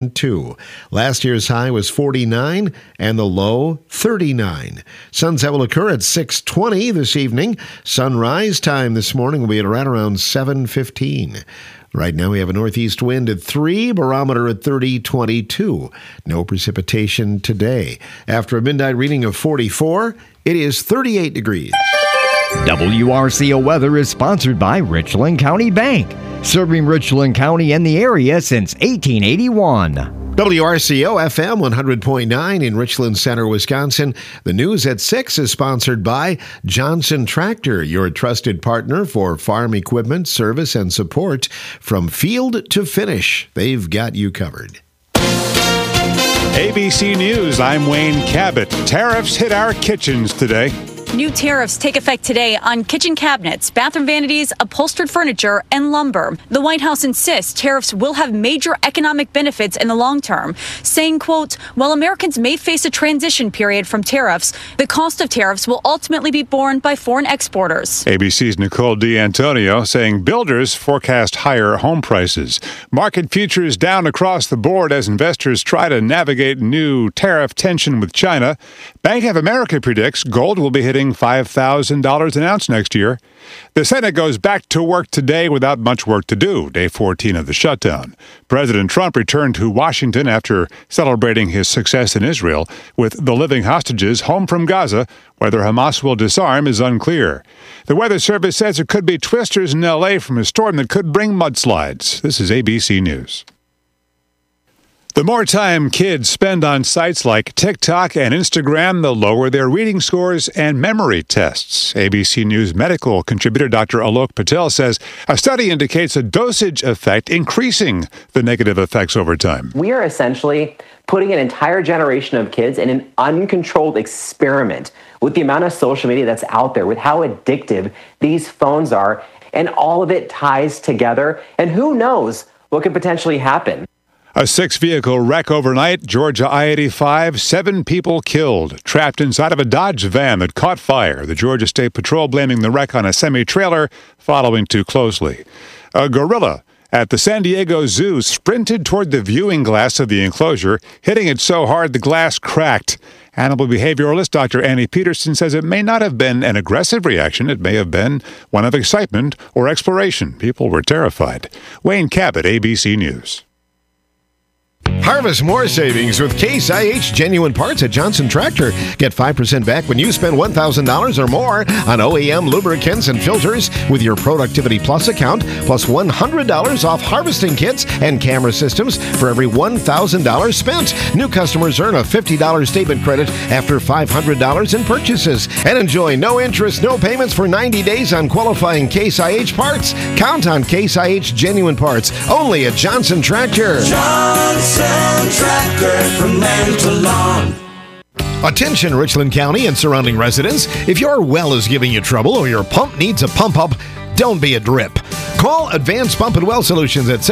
2. Last year's high was 49 and the low 39. Sunset will occur at 6:20 this evening. Sunrise time this morning will be at right around 7:15. Right now we have a northeast wind at 3, barometer at 30.22. No precipitation today. After a midnight reading of 44, it is 38 degrees. WRCO weather is sponsored by Richland County Bank, serving Richland County and the area since 1881. WRCO FM 100.9 in Richland Center, Wisconsin. The news at 6 is sponsored by Johnson Tractor, your trusted partner for farm equipment, service, and support from field to finish. They've got you covered. ABC News, I'm Wayne Cabot. Tariffs hit our kitchens today. New tariffs take effect today on kitchen cabinets, bathroom vanities, upholstered furniture, and lumber. The White House insists tariffs will have major economic benefits in the long term, saying, quote, while Americans may face a transition period from tariffs, the cost of tariffs will ultimately be borne by foreign exporters. ABC's Nicole D'Antonio saying builders forecast higher home prices. Market futures down across the board as investors try to navigate new tariff tension with China. Bank of America predicts gold will be hitting $5,000 an ounce next year. The Senate goes back to work today without much work to do, day 14 of the shutdown. President Trump returned to Washington after celebrating his success in Israel with the living hostages home from Gaza. Whether Hamas will disarm is unclear. The Weather Service says there could be twisters in L.A. from a storm that could bring mudslides. This is ABC News. The more time kids spend on sites like TikTok and Instagram, the lower their reading scores and memory tests. ABC News medical contributor Dr. Alok Patel says a study indicates a dosage effect increasing the negative effects over time. We are essentially putting an entire generation of kids in an uncontrolled experiment with the amount of social media that's out there, with how addictive these phones are, and all of it ties together. And who knows what could potentially happen. A 6-vehicle wreck overnight, Georgia I-85, 7 people killed, trapped inside of a Dodge van that caught fire. The Georgia State Patrol blaming the wreck on a semi-trailer following too closely. A gorilla at the San Diego Zoo sprinted toward the viewing glass of the enclosure, hitting it so hard the glass cracked. Animal behavioralist Dr. Annie Peterson says it may not have been an aggressive reaction. It may have been one of excitement or exploration. People were terrified. Wayne Cabot, ABC News. Harvest more savings with Case IH Genuine Parts at Johnson Tractor. Get 5% back when you spend $1,000 or more on OEM lubricants and filters with your Productivity Plus account, plus $100 off harvesting kits and camera systems for every $1,000 spent. New customers earn a $50 statement credit after $500 in purchases. And enjoy no interest, no payments for 90 days on qualifying Case IH parts. Count on Case IH Genuine Parts, only at Johnson Tractor. Johnson Tractor from land to lawn. Attention Richland County and surrounding residents, if your well is giving you trouble or your pump needs a pump up, don't be a drip. Call Advanced Pump and Well Solutions at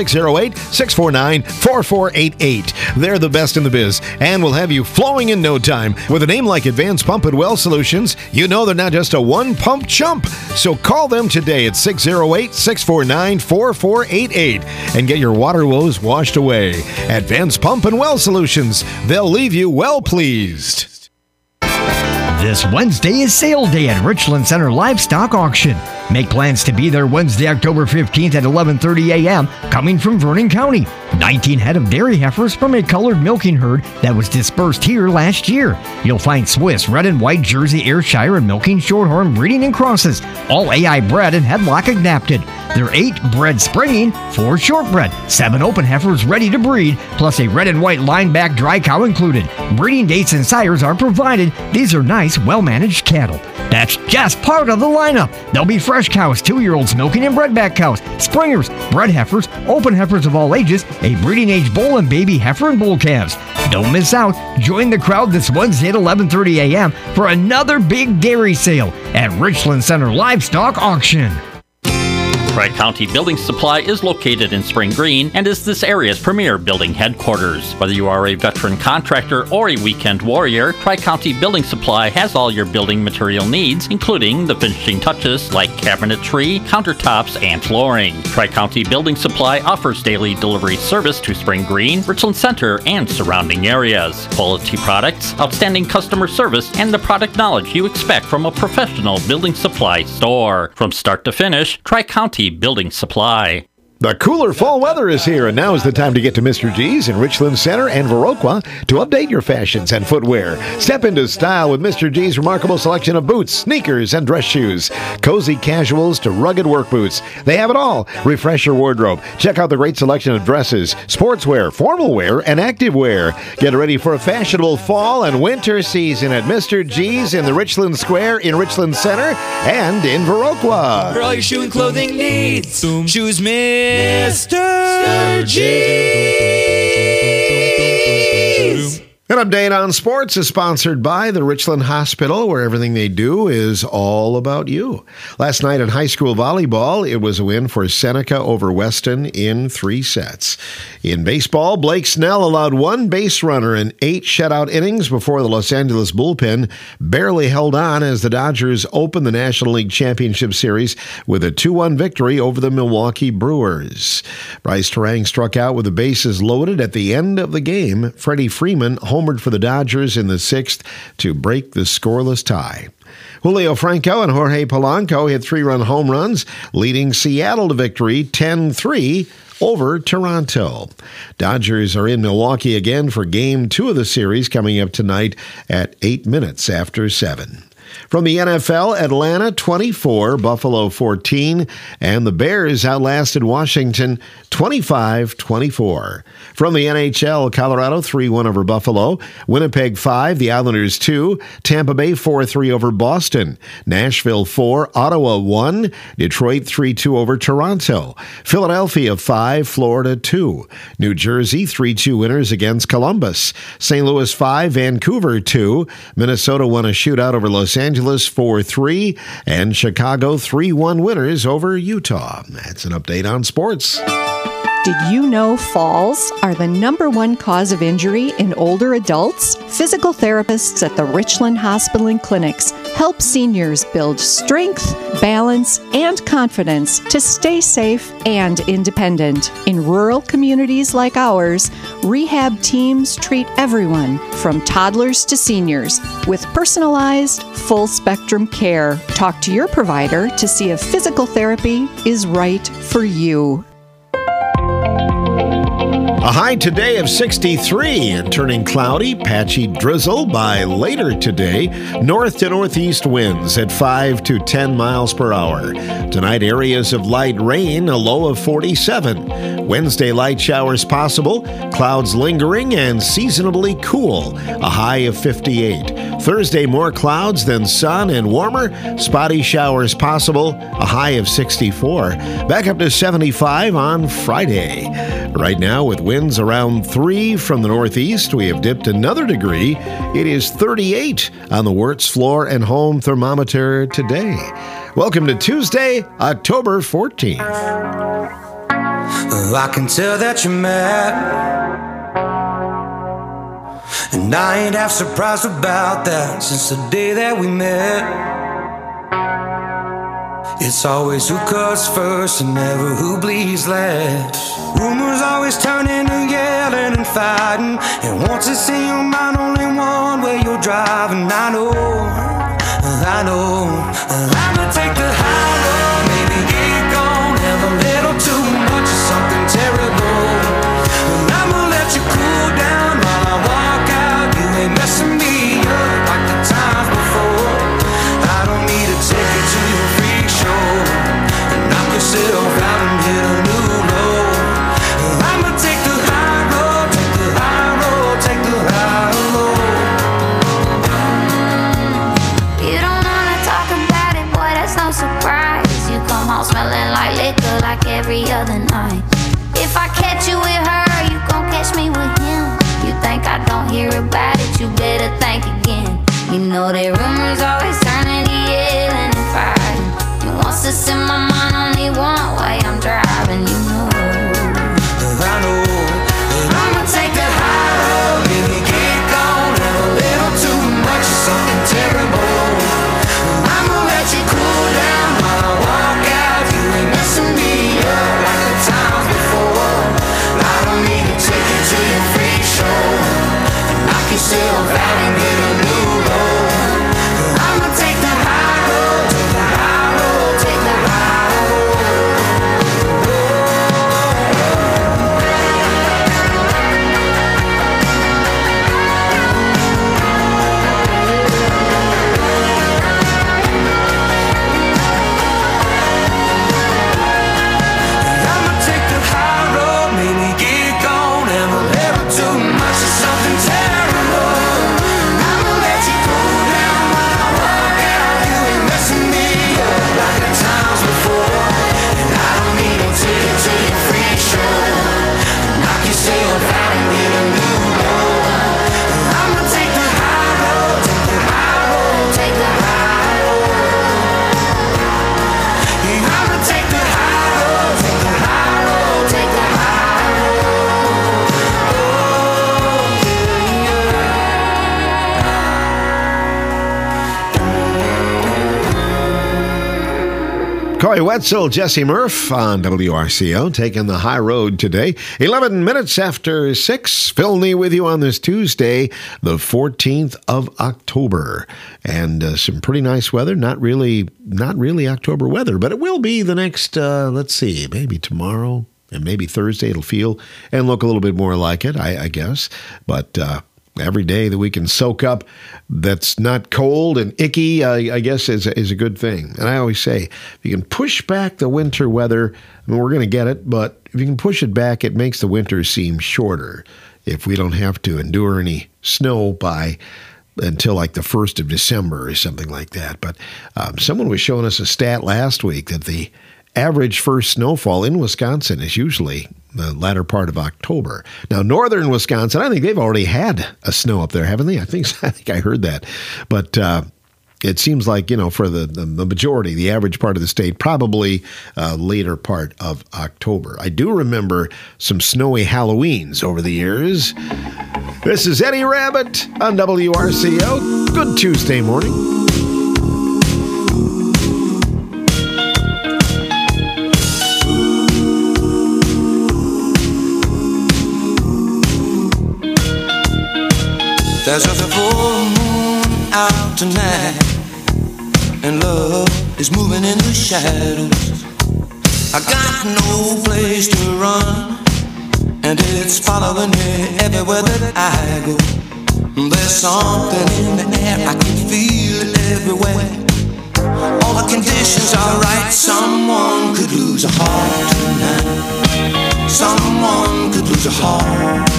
608-649-4488. They're the best in the biz and will have you flowing in no time. With a name like Advanced Pump and Well Solutions, you know they're not just a one-pump chump. So call them today at 608-649-4488 and get your water woes washed away. Advanced Pump and Well Solutions. They'll leave you well pleased. This Wednesday is sale day at Richland Center Livestock Auction. Make plans to be there Wednesday, October 15th at 11:30 a.m. coming from Vernon County. 19 head of dairy heifers from a colored milking herd that was dispersed here last year. You'll find Swiss, red and white Jersey, Ayrshire, and milking shorthorn breeding and crosses, all AI bred and headlock adapted. There are 8 bred springing, 4 shortbred, 7 open heifers ready to breed, plus a red and white line-back dry cow included. Breeding dates and sires are provided. These are nice, well-managed cattle. That's just part of the lineup. There'll be fresh cows, 2-year-olds milking and bredback cows, springers, bred heifers, open heifers of all ages, a breeding age bull and baby heifer and bull calves. Don't miss out. Join the crowd this Wednesday at 11:30 a.m. for another big dairy sale at Richland Center Livestock Auction. Tri-County Building Supply is located in Spring Green and is this area's premier building headquarters. Whether you are a veteran contractor or a weekend warrior, Tri-County Building Supply has all your building material needs, including the finishing touches like cabinetry, countertops, and flooring. Tri-County Building Supply offers daily delivery service to Spring Green, Richland Center, and surrounding areas. Quality products, outstanding customer service, and the product knowledge you expect from a professional building supply store. From start to finish, Tri-County Building Supply. The cooler fall weather is here, and now is the time to get to Mr. G's in Richland Center and Viroqua to update your fashions and footwear. Step into style with Mr. G's remarkable selection of boots, sneakers, and dress shoes. Cozy casuals to rugged work boots. They have it all. Refresh your wardrobe. Check out the great selection of dresses, sportswear, formal wear, and active wear. Get ready for a fashionable fall and winter season at Mr. G's in the Richland Square in Richland Center and in Viroqua. For all your shoe and clothing needs, choose Mr. G's. An update on sports is sponsored by the Richland Hospital, where everything they do is all about you. Last night in high school volleyball, it was a win for Seneca over Weston in 3 sets. In baseball, Blake Snell allowed 1 base runner in 8 shutout innings before the Los Angeles bullpen barely held on as the Dodgers opened the National League Championship Series with a 2-1 victory over the Milwaukee Brewers. Bryce Terang struck out with the bases loaded at the end of the game. Freddie Freeman homered for the Dodgers in the 6th to break the scoreless tie. Julio Franco and Jorge Polanco hit 3-run home runs, leading Seattle to victory 10-3 over Toronto. Dodgers are in Milwaukee again for Game 2 of the series coming up tonight at 8 minutes after 7. From the NFL, Atlanta 24, Buffalo 14, and the Bears outlasted Washington 25-24. From the NHL, Colorado 3-1 over Buffalo, Winnipeg 5, the Islanders 2, Tampa Bay 4-3 over Boston, Nashville 4, Ottawa 1, Detroit 3-2 over Toronto, Philadelphia 5, Florida 2, New Jersey 3-2 winners against Columbus, St. Louis 5, Vancouver 2, Minnesota won a shootout over Los Angeles 4-3, and Chicago 3-1 winners over Utah. That's an update on sports. Did you know falls are the #1 cause of injury in older adults? Physical therapists at the Richland Hospital and Clinics help seniors build strength, balance, and confidence to stay safe and independent. In rural communities like ours, rehab teams treat everyone from toddlers to seniors with personalized, full-spectrum care. Talk to your provider to see if physical therapy is right for you. A high today of 63 and turning cloudy, patchy drizzle by later today. North to northeast winds at 5 to 10 miles per hour. Tonight, areas of light rain, a low of 47. Wednesday, light showers possible, clouds lingering and seasonably cool, a high of 58. Thursday, more clouds than sun and warmer, spotty showers possible, a high of 64. Back up to 75 on Friday. Right now, with winds around 3 from the northeast, we have dipped another degree. It is 38 on the Wirtz floor and home thermometer today. Welcome to Tuesday, October 14th. I can tell that you're mad, and I ain't half surprised about that since the day that we met. It's always who cuts first and never who bleeds last. Rumors always turning to yelling and fighting, and once it's in your mind, only one way you're driving. I know I'ma take the high road, maybe get gone, have a little too much of something terrible. I'ma let you cool down while I walk out. You ain't messing me up like the times before. I don't need to take you to your freak show and knock yourself out and hit a new low. I'ma take the high road, take the high road, take the high road. You don't wanna talk about it, boy, that's no surprise. You come home smelling like liquor like every other night. If I catch you with her, you gon' catch me with him. You think I don't hear about it, you better think again. You know that rumors always turning to yelling and fighting. You want to in my mind, only one way. myself out and get a new road. I'ma take the high road, take the high road, take the high I'ma take the high road, maybe get gone, and a little too much of something terrible. I'ma let you cool down when I walk out. You ain't messing me up like the times before. And I don't need no ticket to your free show. Knock yourself out and get a new road. I'ma take the high road, take the high road, take the high road. Yeah, I'ma take the high road, take the high road, take the high road. Corey Wetzel, Jesse Murph on WRCO, taking the high road today. 11 minutes after 6. Phil Nee with you on this Tuesday, the 14th of October. And some pretty nice weather. Not really October weather, but it will be the next, let's see, maybe tomorrow and maybe Thursday it'll feel and look a little bit more like it, I guess. But every day that we can soak up that's not cold and icky, I guess, is a good thing. And I always say, if you can push back the winter weather, I mean, we're going to get it, but if you can push it back, it makes the winter seem shorter. If we don't have to endure any snow until like the 1st of December or something like that. But someone was showing us a stat last week that the average first snowfall in Wisconsin is usually the latter part of October. Now, northern Wisconsin, I think they've already had a snow up there, haven't they? I think I heard that. But it seems like, for the majority, the average part of the state, probably later part of October. I do remember some snowy Halloweens over the years. This is Eddie Rabbitt on WRCO. Good Tuesday morning. There's a full moon out tonight, and love is moving in the shadows. I got no place to run, and it's following me everywhere that I go. There's something in the air, I can feel it everywhere. All the conditions are right, someone could lose a heart tonight. Someone could lose a heart.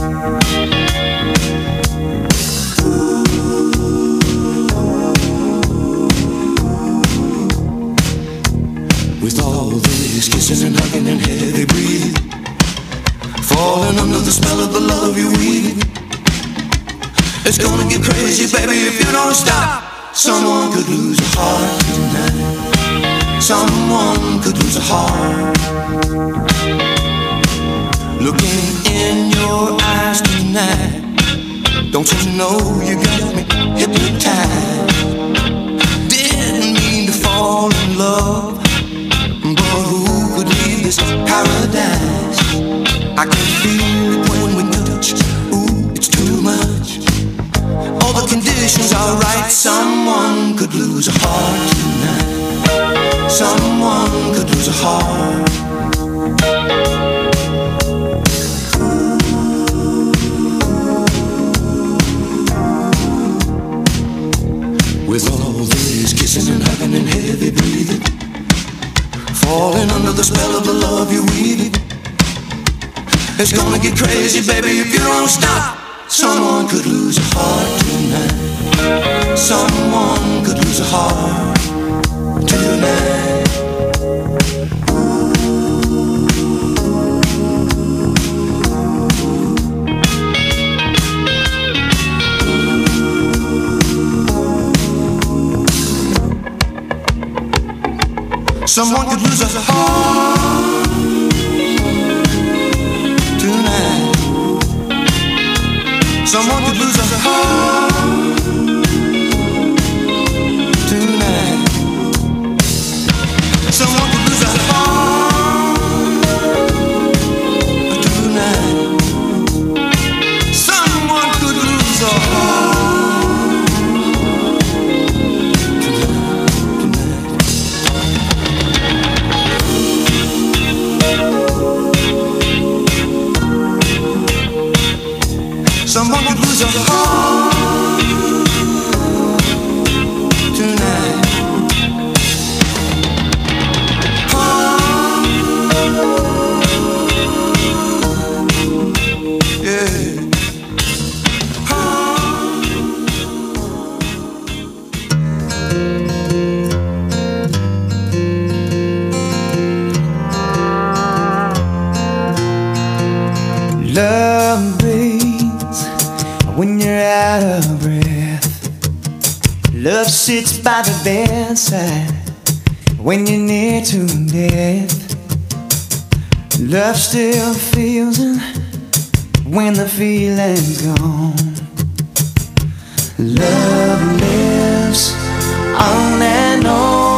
With all this kissing and hugging and heavy breathing, falling under the spell of the love you weave. It's gonna get crazy, baby, if you don't stop. Someone could lose a heart tonight. Someone could lose a heart. Looking in your eyes tonight, don't you know you got me hypnotized? Didn't mean to fall in love, but who could leave this paradise? I can feel it when we touch. Ooh, it's too much. All the conditions are right. Someone could lose a heart tonight. Someone could lose a heart. With all this kissing and hugging and heavy breathing, falling under the spell of the love you weave. It's gonna get crazy, baby, if you don't stop. Someone could lose a heart tonight. Someone could lose a heart tonight. Someone could lose a heart tonight. Someone could lose a heart tonight. Someone could lose a heart tonight. Someone could lose a heart. Someone could lose your heart tonight. Yeah. Love breathes when you're out of breath. Love sits by the bedside when you're near to death. Love still feels it when the feeling's gone. Love lives on and on.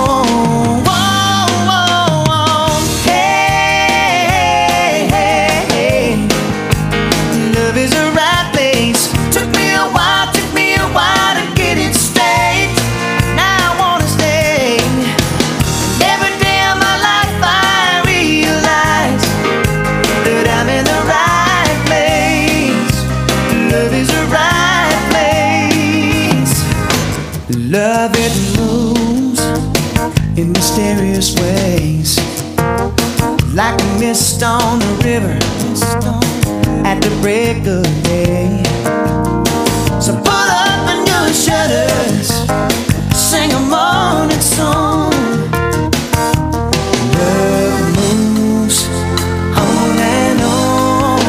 Love, it moves in mysterious ways, like a mist on the river at the break of day. So pull up your shutters, sing a morning song. Love moves on and on.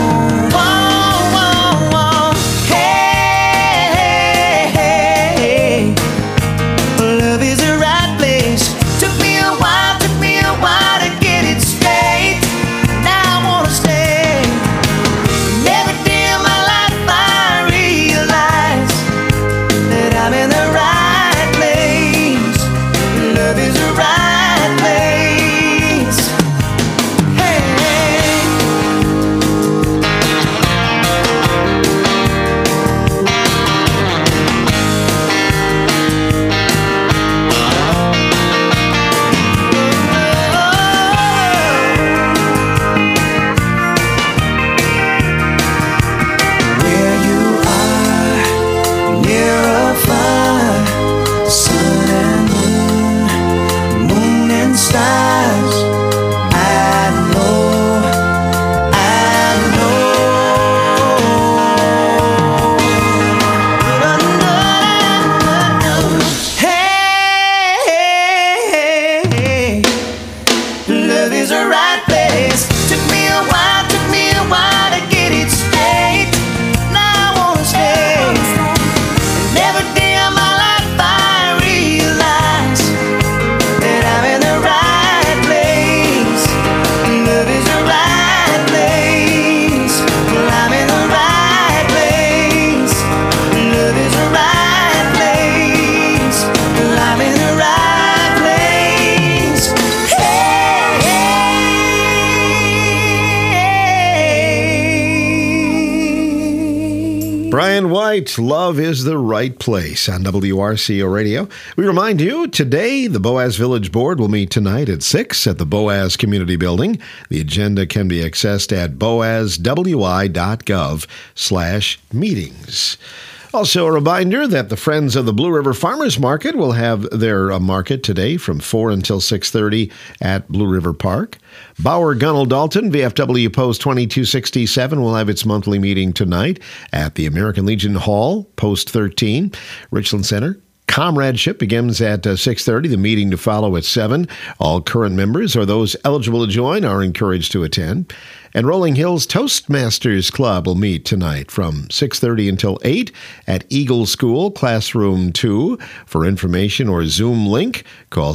Brian White, Love is the Right Place on WRCO Radio. We remind you, today, the Boaz Village Board will meet tonight at 6 at the Boaz Community Building. The agenda can be accessed at boazwi.gov/meetings. Also, a reminder that the Friends of the Blue River Farmers Market will have their market today from 4 until 6:30 at Blue River Park. Bauer Gunnell Dalton, VFW Post 2267, will have its monthly meeting tonight at the American Legion Hall, Post 13, Richland Center. Comradeship begins at 6:30, the meeting to follow at 7. All current members or those eligible to join are encouraged to attend. And Rolling Hills Toastmasters Club will meet tonight from 6:30 until 8 at Eagle School, Classroom 2. For information or Zoom link, call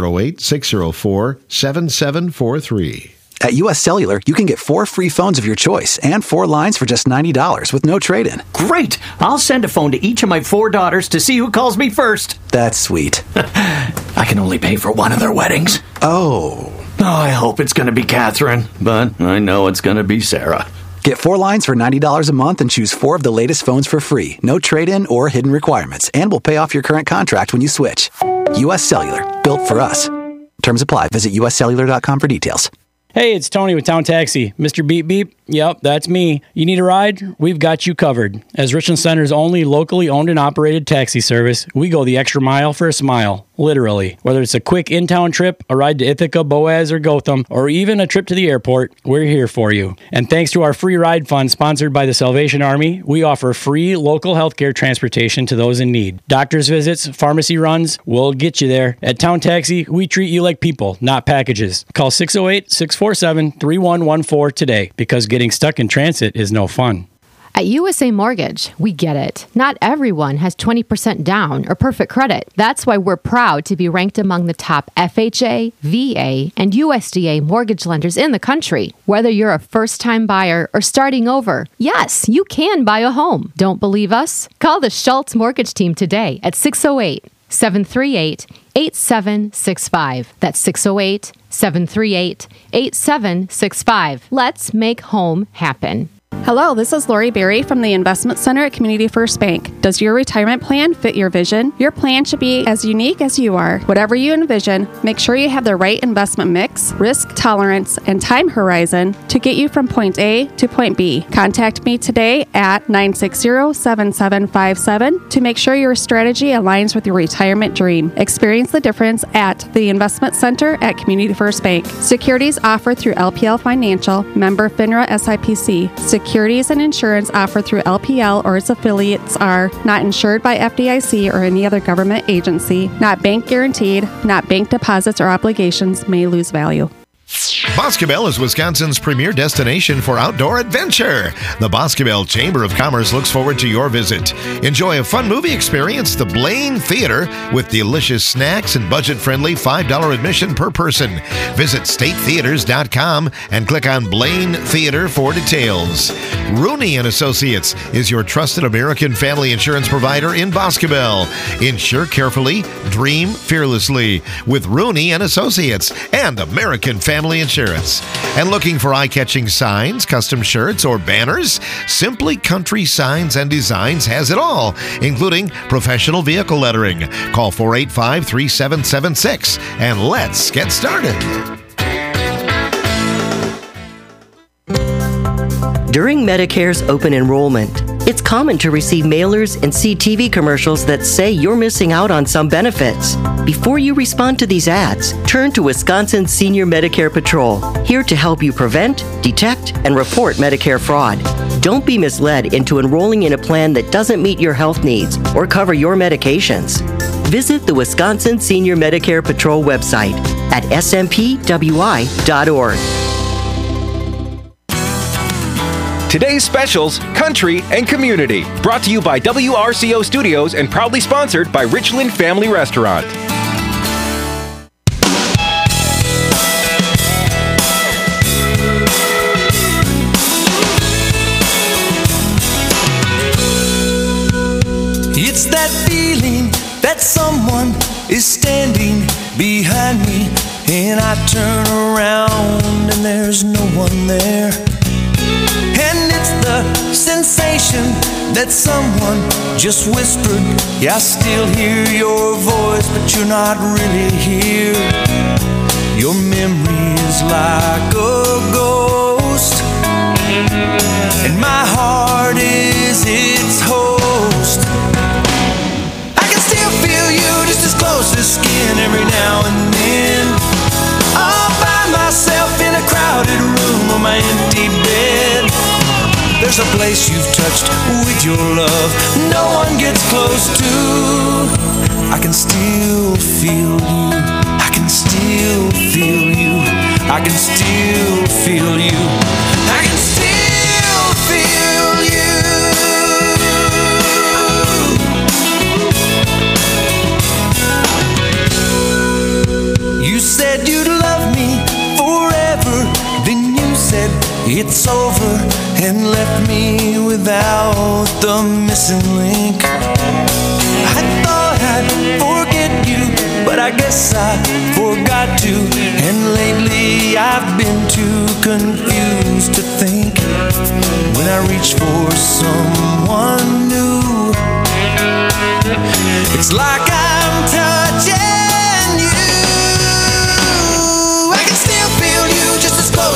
608-604-7743. At U.S. Cellular, you can get 4 free phones of your choice and 4 lines for just $90 with no trade-in. Great! I'll send a phone to each of my 4 daughters to see who calls me first. That's sweet. I can only pay for one of their weddings. Oh, I hope it's going to be Catherine, but I know it's going to be Sarah. Get 4 lines for $90 a month and choose 4 of the latest phones for free. No trade-in or hidden requirements, and we'll pay off your current contract when you switch. U.S. Cellular, built for us. Terms apply. Visit uscellular.com for details. Hey, it's Tony with Town Taxi. Mr. Beep Beep? Yep, that's me. You need a ride? We've got you covered. As Richland Center's only locally owned and operated taxi service, we go the extra mile for a smile. Literally. Whether it's a quick in-town trip, a ride to Ithaca, Boaz, or Gotham, or even a trip to the airport, we're here for you. And thanks to our free ride fund sponsored by the Salvation Army, we offer free local healthcare transportation to those in need. Doctor's visits, pharmacy runs, we'll get you there. At Town Taxi, we treat you like people, not packages. Call 608-647-3114 today, because getting stuck in transit is no fun. At USA Mortgage, we get it. Not everyone has 20% down or perfect credit. That's why we're proud to be ranked among the top FHA, VA, and USDA mortgage lenders in the country. Whether you're a first-time buyer or starting over, yes, you can buy a home. Don't believe us? Call the Schultz Mortgage Team today at 608-738-8765. That's 608-738-8765. Let's make home happen. Hello, this is Lori Berry from the Investment Center at Community First Bank. Does your retirement plan fit your vision? Your plan should be as unique as you are. Whatever you envision, make sure you have the right investment mix, risk tolerance, and time horizon to get you from point A to point B. Contact me today at 960-7757 to make sure your strategy aligns with your retirement dream. Experience the difference at the Investment Center at Community First Bank. Securities offered through LPL Financial, member FINRA SIPC. Securities and insurance offered through LPL or its affiliates are not insured by FDIC or any other government agency, not bank guaranteed, not bank deposits or obligations may lose value. Boscobel is Wisconsin's premier destination for outdoor adventure. The Boscobel Chamber of Commerce looks forward to your visit. Enjoy a fun movie experience, the Blaine Theater, with delicious snacks and budget-friendly $5 admission per person. Visit statetheaters.com and click on Blaine Theater for details. Rooney & Associates is your trusted American family insurance provider in Boscobel. Insure carefully, dream fearlessly with Rooney & Associates and American Family Insurance. And looking for eye-catching signs, custom shirts, or banners? Simply Country Signs and Designs has it all, including professional vehicle lettering. Call 485-3776 and let's get started. During Medicare's open enrollment, it's common to receive mailers and see TV commercials that say you're missing out on some benefits. Before you respond to these ads, turn to Wisconsin Senior Medicare Patrol, here to help you prevent, detect, and report Medicare fraud. Don't be misled into enrolling in a plan that doesn't meet your health needs or cover your medications. Visit the Wisconsin Senior Medicare Patrol website at smpwi.org. Today's specials, country and community. Brought to you by WRCO Studios and proudly sponsored by Richland Family Restaurant. It's that feeling that someone is standing behind me, and I turn around and there's no one there. And it's the sensation that someone just whispered, yeah, I still hear your voice, but you're not really here. Your memory is like a ghost, and my heart is its host. I can still feel you just as close as skin every now and then. All by myself in a crowded room on my empty bed. There's a place you've touched with your love no one gets close to. I can still feel you. I can still feel you. I can still feel you. I can still feel you. You said you'd love me forever. Then you said it's over and left me without the missing link. I thought I'd forget you, but I guess I forgot to. And lately I've been too confused to think. When I reach for someone new, it's like I'm touching you. I can still feel you just as close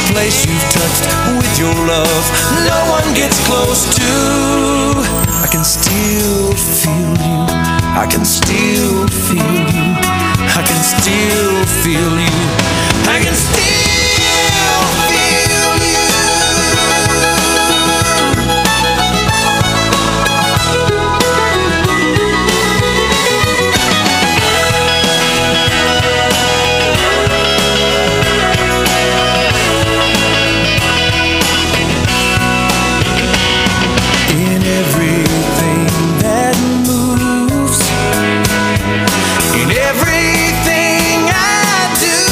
place you've touched with your love no one gets close to. I can still feel you. I can still feel you. I can still feel you. I can still feel you. In everything that moves, in everything I do,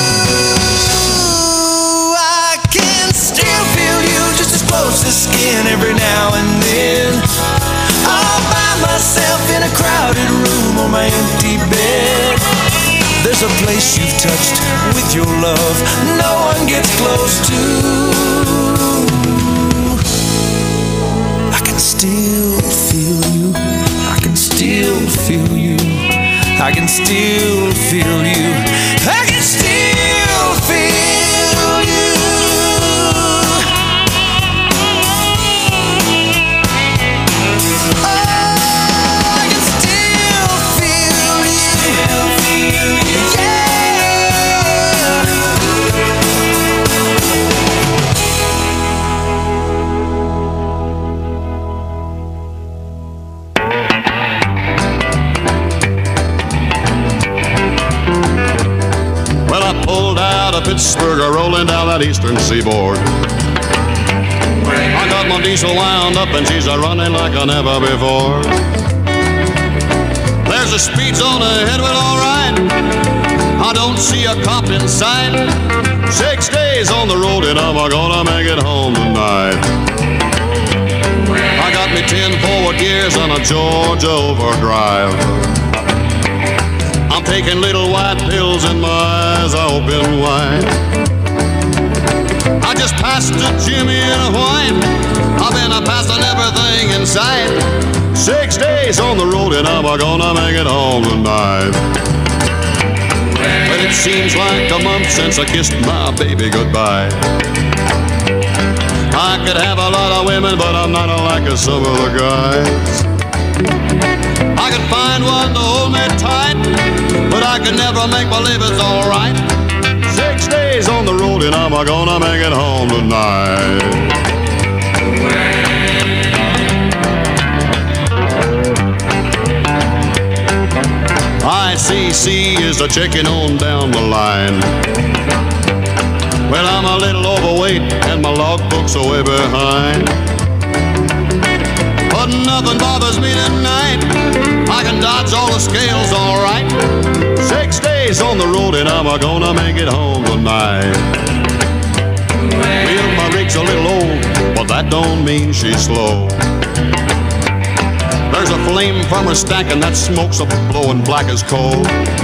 I can still feel you just as close as skin every now and then. All by myself in a crowded room on my empty bed. There's a place you've touched with your love no one gets close to. I can still feel you. I can still feel you. I can still feel you. I can still feel you. Oh, I can still feel you. Yeah. Well, I pulled out of Pittsburgh, rolling down that eastern seaboard. I got my diesel wound up and she's a-running like I never before. There's a speed zone ahead, well, all right. I don't see a cop in sight. 6 days on the road and I'm gonna make it home tonight. I got me 10 forward gears on a Georgia overdrive. I'm taking little white pills and my eyes are open wide. I just passed a Jimmy in a white. I've been passing everything in sight. 6 days on the road and I'm gonna make it home tonight. But it seems like a month since I kissed my baby goodbye. I could have a lot of women, but I'm not like some of the guys. I could find one to hold me tight, but I could never make believe it's alright. 6 days on the road and I'm gonna make it home tonight. ICC is a checking on down the line. Well, I'm a little overweight and my logbook's way behind. But nothing bothers me tonight. I can dodge all the scales all right. 6 days on the road and I'm gonna make it home tonight. Well, my rig's a little old, but that don't mean she's slow. There's a flame from her stack and that smoke's a blowing black as coal.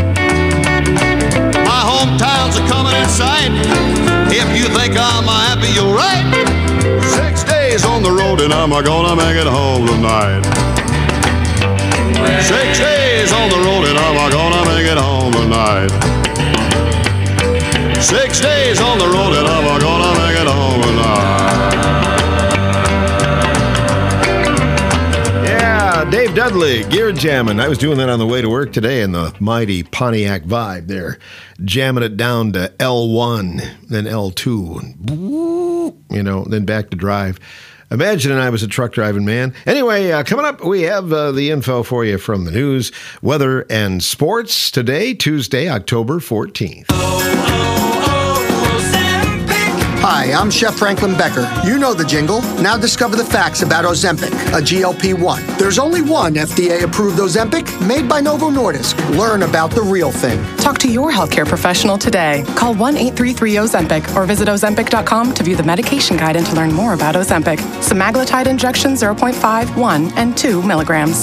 My hometown's a coming in sight. If you think I'm happy, you're right. 6 days on the road and I'm gonna make it home tonight. 6 days on the road and I'm gonna make it home tonight. 6 days on the road and I'm gonna make it home tonight. Yeah, Dave Dudley, gear jamming. I was doing that on the way to work today in the mighty Pontiac Vibe there. Jamming it down to L1, then L2, and then back to drive. Imagining I was a truck driving man. Anyway, coming up, we have the info for you from the news, weather, and sports today, Tuesday, October 14th. Hi, I'm Chef Franklin Becker. You know the jingle. Now discover the facts about Ozempic, a GLP-1. There's only one FDA-approved Ozempic made by Novo Nordisk. Learn about the real thing. Talk to your healthcare professional today. Call 1-833-OZEMPIC or visit Ozempic.com to view the medication guide and to learn more about Ozempic. Semaglutide injection 0.5, 1, and 2 milligrams.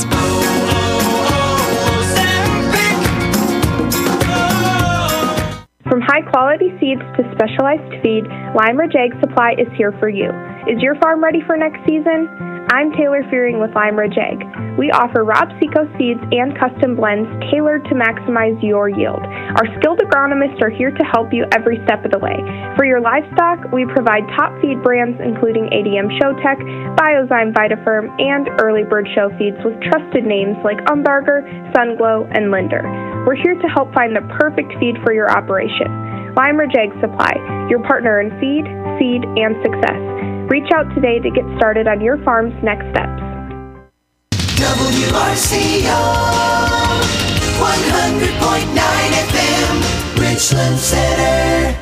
From high-quality seeds to specialized feed, Lime Ridge Egg Supply is here for you. Is your farm ready for next season? I'm Taylor Fearing with Lime Ridge Egg. We offer Rob Seco seeds and custom blends tailored to maximize your yield. Our skilled agronomists are here to help you every step of the way. For your livestock, we provide top feed brands including ADM Showtech, Biozyme Vitafirm, and Early Bird Show feeds with trusted names like Umbarger, Sunglow, and Linder. We're here to help find the perfect feed for your operation. Lime Ridge Egg Supply, your partner in feed, seed, and success. Reach out today to get started on your farm's next steps. WRCO 100.9 FM, Richland Center.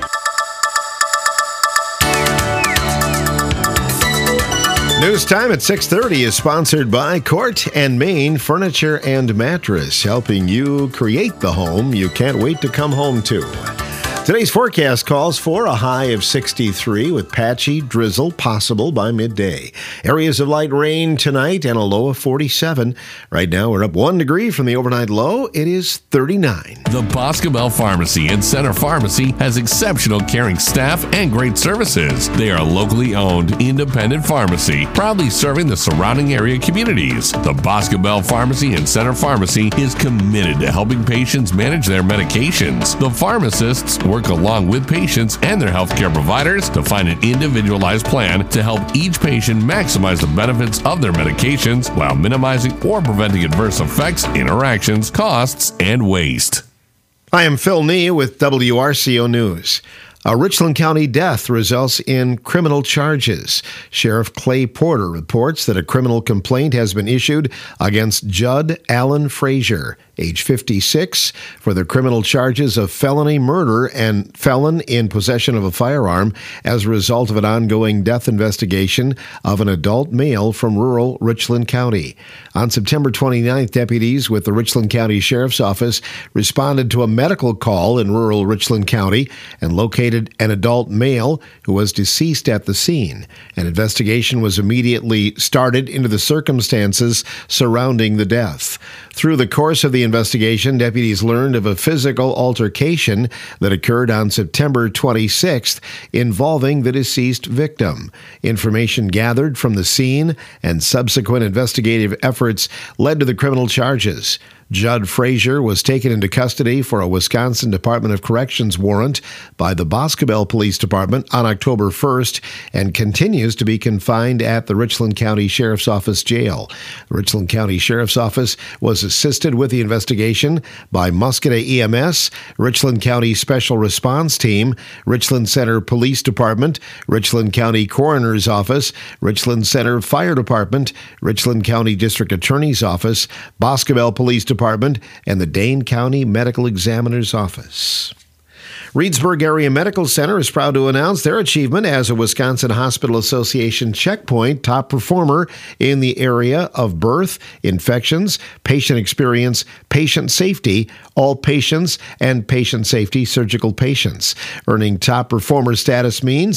News time at 6:30 is sponsored by Court and Main Furniture and Mattress, helping you create the home you can't wait to come home to. Today's forecast calls for a high of 63 with patchy drizzle possible by midday. Areas of light rain tonight and a low of 47. Right now we're up 1 degree from the overnight low. It is 39. The Boscobel Pharmacy and Center Pharmacy has exceptional caring staff and great services. They are a locally owned independent pharmacy, proudly serving the surrounding area communities. The Boscobel Pharmacy and Center Pharmacy is committed to helping patients manage their medications. The pharmacists work along with patients and their healthcare providers to find an individualized plan to help each patient maximize the benefits of their medications while minimizing or preventing adverse effects, interactions, costs, and waste. I am Phil Nee with WRCO News. A Richland County death results in criminal charges. Sheriff Clay Porter reports that a criminal complaint has been issued against Judd Allen Frazier, age 56, for the criminal charges of felony murder and felon in possession of a firearm as a result of an ongoing death investigation of an adult male from rural Richland County. On September 29th, deputies with the Richland County Sheriff's Office responded to a medical call in rural Richland County and located an adult male who was deceased at the scene. An investigation was immediately started into the circumstances surrounding the death. Through the course of the investigation, deputies learned of a physical altercation that occurred on September 26th involving the deceased victim. Information gathered from the scene and subsequent investigative efforts led to the criminal charges. Judd Frazier was taken into custody for a Wisconsin Department of Corrections warrant by the Boscobel Police Department on October 1st and continues to be confined at the Richland County Sheriff's Office jail. The Richland County Sheriff's Office was assisted with the investigation by Muscoda EMS, Richland County Special Response Team, Richland Center Police Department, Richland County Coroner's Office, Richland Center Fire Department, Richland County District Attorney's Office, Boscobel Police Department, and the Dane County Medical Examiner's Office. Reedsburg Area Medical Center is proud to announce their achievement as a Wisconsin Hospital Association Checkpoint top performer in the area of birth, infections, patient experience, patient safety, all patients, and patient safety surgical patients. Earning top performer status means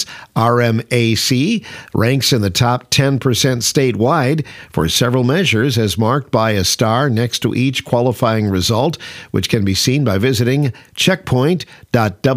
RMAC ranks in the top 10% statewide for several measures as marked by a star next to each qualifying result, which can be seen by visiting checkpoint.wha.org.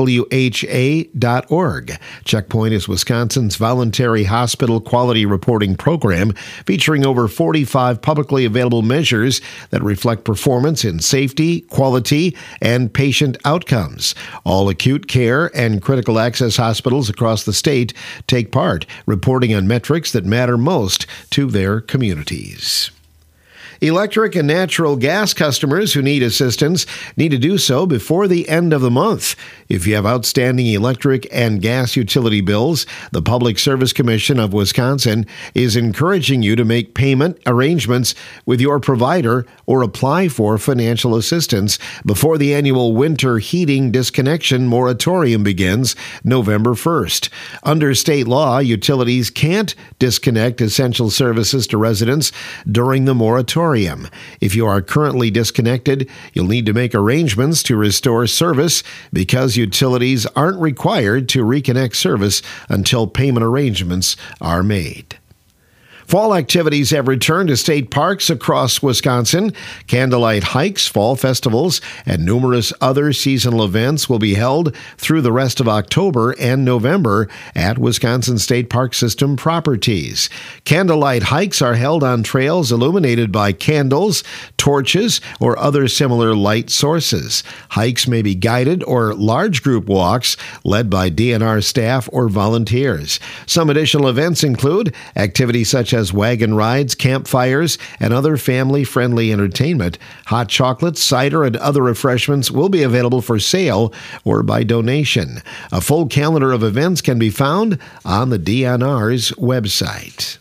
Checkpoint is Wisconsin's voluntary hospital quality reporting program featuring over 45 publicly available measures that reflect performance in safety, quality, and patient outcomes. All acute care and critical access hospitals across the state take part, reporting on metrics that matter most to their communities. Electric and natural gas customers who need assistance need to do so before the end of the month. If you have outstanding electric and gas utility bills, the Public Service Commission of Wisconsin is encouraging you to make payment arrangements with your provider or apply for financial assistance before the annual winter heating disconnection moratorium begins November 1st. Under state law, utilities can't disconnect essential services to residents during the moratorium. If you are currently disconnected, you'll need to make arrangements to restore service because utilities aren't required to reconnect service until payment arrangements are made. Fall activities have returned to state parks across Wisconsin. Candlelight hikes, fall festivals, and numerous other seasonal events will be held through the rest of October and November at Wisconsin State Park System properties. Candlelight hikes are held on trails illuminated by candles, torches, or other similar light sources. Hikes may be guided or large group walks led by DNR staff or volunteers. Some additional events include activities such as wagon rides, campfires, and other family-friendly entertainment. Hot chocolate, cider, and other refreshments will be available for sale or by donation. A full calendar of events can be found on the DNR's website.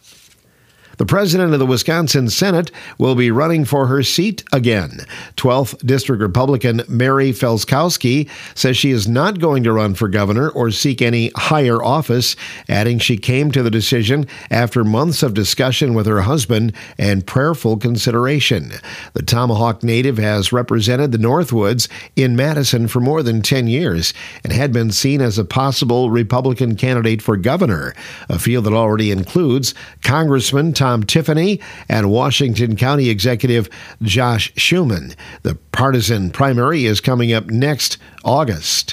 The president of the Wisconsin Senate will be running for her seat again. 12th District Republican Mary Felskowski says she is not going to run for governor or seek any higher office, adding she came to the decision after months of discussion with her husband and prayerful consideration. The Tomahawk native has represented the Northwoods in Madison for more than 10 years and had been seen as a possible Republican candidate for governor, a field that already includes Congressman Tom Tiffany and Washington County Executive Josh Schuman. The partisan primary is coming up next August.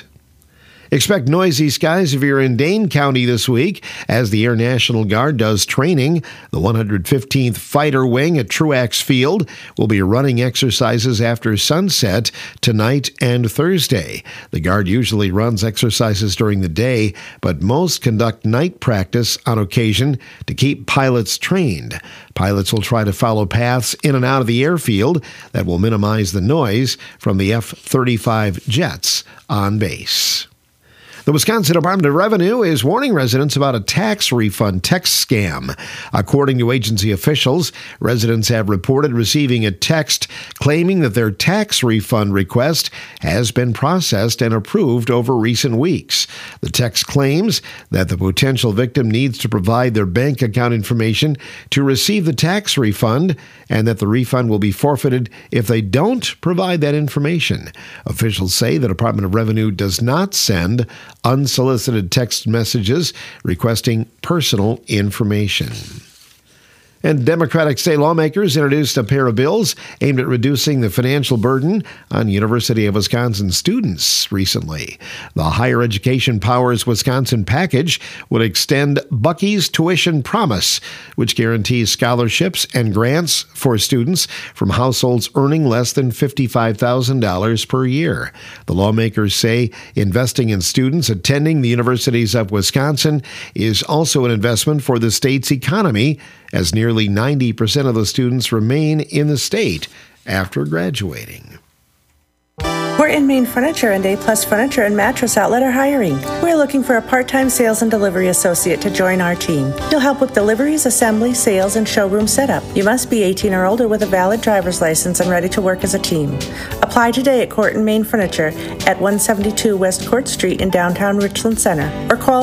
Expect noisy skies if you're in Dane County this week as the Air National Guard does training. The 115th Fighter Wing at Truax Field will be running exercises after sunset tonight and Thursday. The Guard usually runs exercises during the day, but most conduct night practice on occasion to keep pilots trained. Pilots will try to follow paths in and out of the airfield that will minimize the noise from the F-35 jets on base. The Wisconsin Department of Revenue is warning residents about a tax refund text scam. According to agency officials, residents have reported receiving a text claiming that their tax refund request has been processed and approved over recent weeks. The text claims that the potential victim needs to provide their bank account information to receive the tax refund and that the refund will be forfeited if they don't provide that information. Officials say the Department of Revenue does not send unsolicited text messages requesting personal information. And Democratic state lawmakers introduced a pair of bills aimed at reducing the financial burden on University of Wisconsin students recently. The Higher Education Powers Wisconsin package would extend Bucky's Tuition Promise, which guarantees scholarships and grants for students from households earning less than $55,000 per year. The lawmakers say investing in students attending the universities of Wisconsin is also an investment for the state's economy, as nearly 90% of the students remain in the state after graduating. Portland Main Furniture and A-Plus Furniture and Mattress Outlet are hiring. We're looking for a part-time sales and delivery associate to join our team. You'll help with deliveries, assembly, sales, and showroom setup. You must be 18 or older with a valid driver's license and ready to work as a team. Apply today at Court and Main Furniture at 172 West Court Street in downtown Richland Center or call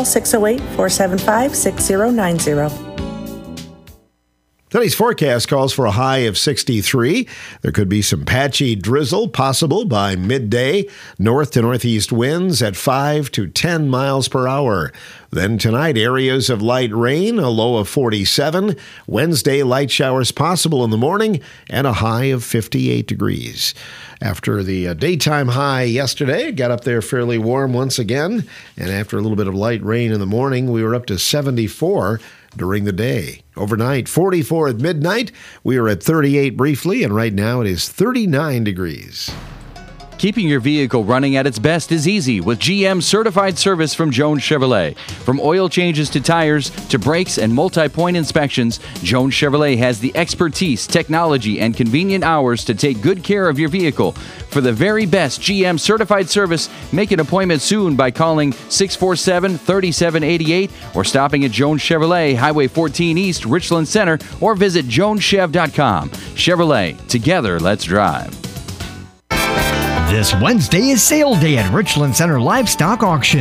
608-475-6090. Today's forecast calls for a high of 63. There could be some patchy drizzle possible by midday. North to northeast winds at 5 to 10 miles per hour. Then tonight, areas of light rain, a low of 47. Wednesday, light showers possible in the morning and a high of 58 degrees. After the daytime high yesterday, it got up there fairly warm once again. And after a little bit of light rain in the morning, we were up to 74 during the day. Overnight, 44 at midnight. We were at 38 briefly, and right now it is 39 degrees. Keeping your vehicle running at its best is easy with GM certified service from Jones Chevrolet. From oil changes to tires to brakes and multi-point inspections, Jones Chevrolet has the expertise, technology, and convenient hours to take good care of your vehicle. For the very best GM certified service, make an appointment soon by calling 647-3788 or stopping at Jones Chevrolet, Highway 14 East, Richland Center, or visit joneschev.com. Chevrolet, together, let's drive. This Wednesday is sale day at Richland Center Livestock Auction.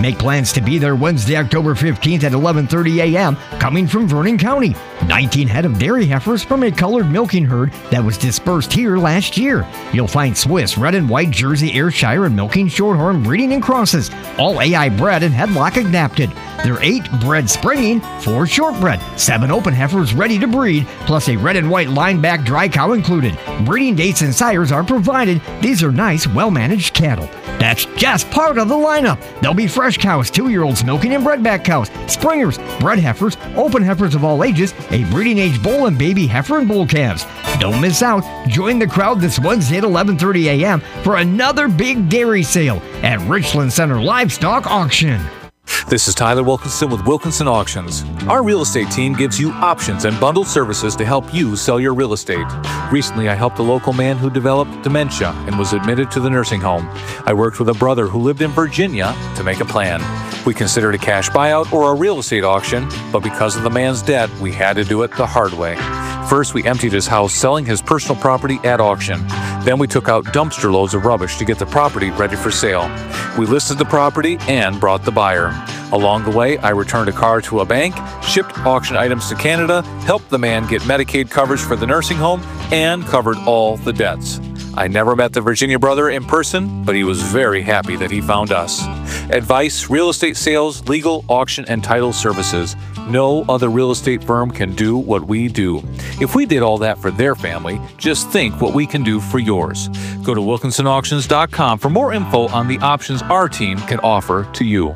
Make plans to be there Wednesday, October 15th at 11:30 a.m., coming from Vernon County. 19 head of dairy heifers from a colored milking herd that was dispersed here last year. You'll find Swiss, red and white Jersey, Ayrshire, and milking shorthorn breeding in crosses, all AI bred and headlock adapted. There are 8 bred springing, 4 shortbred, 7 open heifers ready to breed, plus a red and white lineback dry cow included. Breeding dates and sires are provided. These are nice, well-managed cattle. That's just part of the lineup. There'll be fresh cows, 2-year-olds milking and bredback cows, springers, bred heifers, open heifers of all ages, a breeding age bull and baby heifer and bull calves. Don't miss out. Join the crowd this Wednesday at 11:30 a.m. for another big dairy sale at Richland Center Livestock Auction. This is Tyler Wilkinson with Wilkinson Auctions. Our real estate team gives you options and bundled services to help you sell your real estate. Recently, I helped a local man who developed dementia and was admitted to the nursing home. I worked with a brother who lived in Virginia to make a plan. We considered a cash buyout or a real estate auction, but because of the man's debt, we had to do it the hard way. First, we emptied his house, selling his personal property at auction. Then we took out dumpster loads of rubbish to get the property ready for sale. We listed the property and brought the buyer. Along the way, I returned a car to a bank, shipped auction items to Canada, helped the man get Medicaid coverage for the nursing home, and covered all the debts. I never met the Virginia brother in person, but he was very happy that he found us. Advice, real estate sales, legal, auction, and title services. No other real estate firm can do what we do. If we did all that for their family, just think what we can do for yours. Go to WilkinsonAuctions.com for more info on the options our team can offer to you.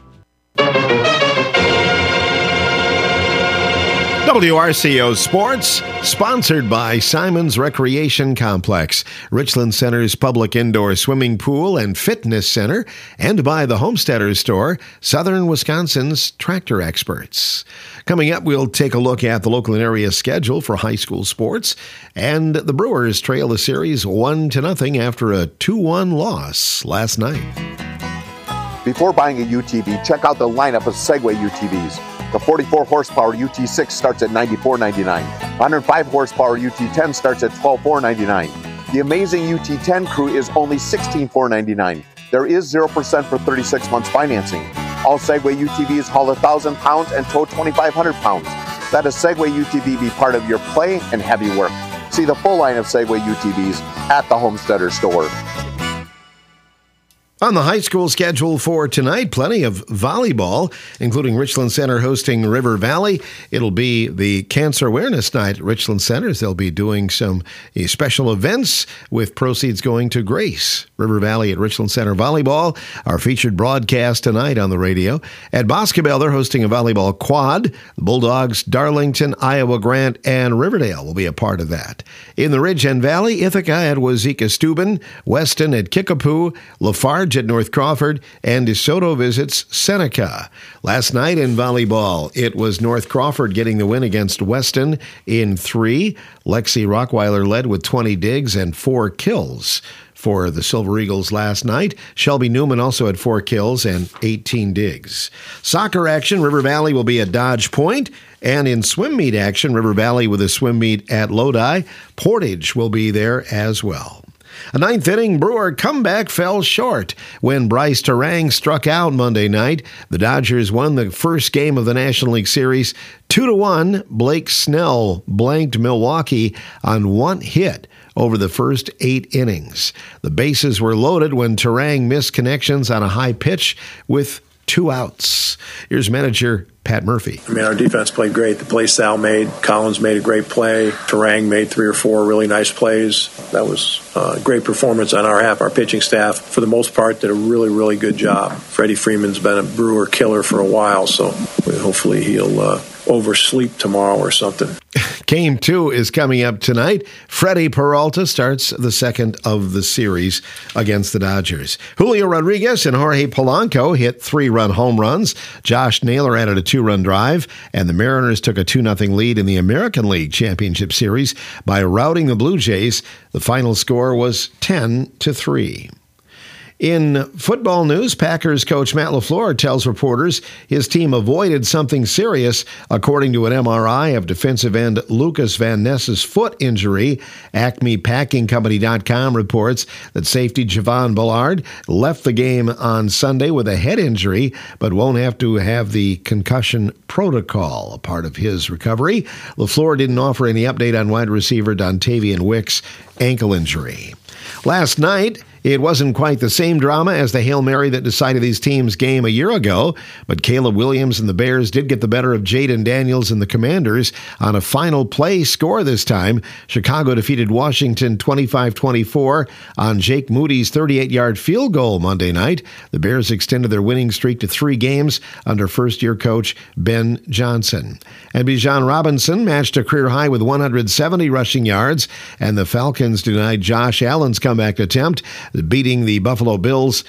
WRCO Sports, sponsored by Simon's Recreation Complex, Richland Center's public indoor swimming pool and fitness center, and by the Homesteaders Store, Southern Wisconsin's tractor experts. Coming up, we'll take a look at the local and area schedule for high school sports, and the Brewers trail the series 1-0 after a 2-1 loss last night. Before buying a UTV, check out the lineup of Segway UTVs. The 44 horsepower UT6 starts at $94.99. 105 horsepower UT10 starts at $12,499. The amazing UT10 Crew is only $16,499. There is 0% for 36 months financing. All Segway UTVs haul 1,000 pounds and tow 2,500 pounds. Let a Segway UTV be part of your play and heavy work. See the full line of Segway UTVs at the Homesteader Store. On the high school schedule for tonight, plenty of volleyball, including Richland Center hosting River Valley. It'll be the Cancer Awareness Night at Richland Center. They'll be doing some special events with proceeds going to Grace. River Valley at Richland Center Volleyball, our featured broadcast tonight on the radio. At Boscobel, they're hosting a volleyball quad. The Bulldogs, Darlington, Iowa Grant, and Riverdale will be a part of that. In the Ridge and Valley, Ithaca at Wazeeka Steuben, Weston at Kickapoo, Lafarge at North Crawford, and DeSoto visits Seneca. Last night in volleyball, it was North Crawford getting the win against Weston in 3. Lexi Rockweiler led with 20 digs and 4 kills for the Silver Eagles last night. Shelby Newman also had 4 kills and 18 digs. Soccer action, River Valley will be at Dodge Point. And in swim meet action, River Valley with a swim meet at Lodi. Portage will be there as well. A ninth-inning Brewer comeback fell short when Bryce Terang struck out Monday night. The Dodgers won the first game of the National League Series 2-1. Blake Snell blanked Milwaukee on 1 hit over the first 8 innings. The bases were loaded when Terang missed connections on a high pitch with 2 outs. Here's manager Pat Murphy. I mean, our defense played great. The play Sal made, Collins made a great play. Terang made 3 or 4 really nice plays. That was a great performance on our half. Our pitching staff, for the most part, did a really, really good job. Freddie Freeman's been a Brewer killer for a while, so hopefully he'll oversleep tomorrow or something. Game 2 is coming up tonight. Freddie Peralta starts the second of the series against the Dodgers. Julio Rodriguez and Jorge Polanco hit 3-run home runs. Josh Naylor added a 2-run drive, and the Mariners took a 2-0 lead in the American League Championship Series by routing the Blue Jays. The final score was 10-3. In football news, Packers coach Matt LaFleur tells reporters his team avoided something serious, according to an MRI of defensive end Lucas Van Ness's foot injury. AcmePackingCompany.com reports that safety Javon Bullard left the game on Sunday with a head injury, but won't have to have the concussion protocol, a part of his recovery. LaFleur didn't offer any update on wide receiver Dontavian Wicks' ankle injury. Last night, it wasn't quite the same drama as the Hail Mary that decided these teams' game a year ago, but Caleb Williams and the Bears did get the better of Jaden Daniels and the Commanders on a final play score this time. Chicago defeated Washington 25-24 on Jake Moody's 38-yard field goal Monday night. The Bears extended their winning streak to 3 games under first-year coach Ben Johnson. And Bijan Robinson matched a career high with 170 rushing yards, and the Falcons denied Josh Allen's comeback attempt, beating the Buffalo Bills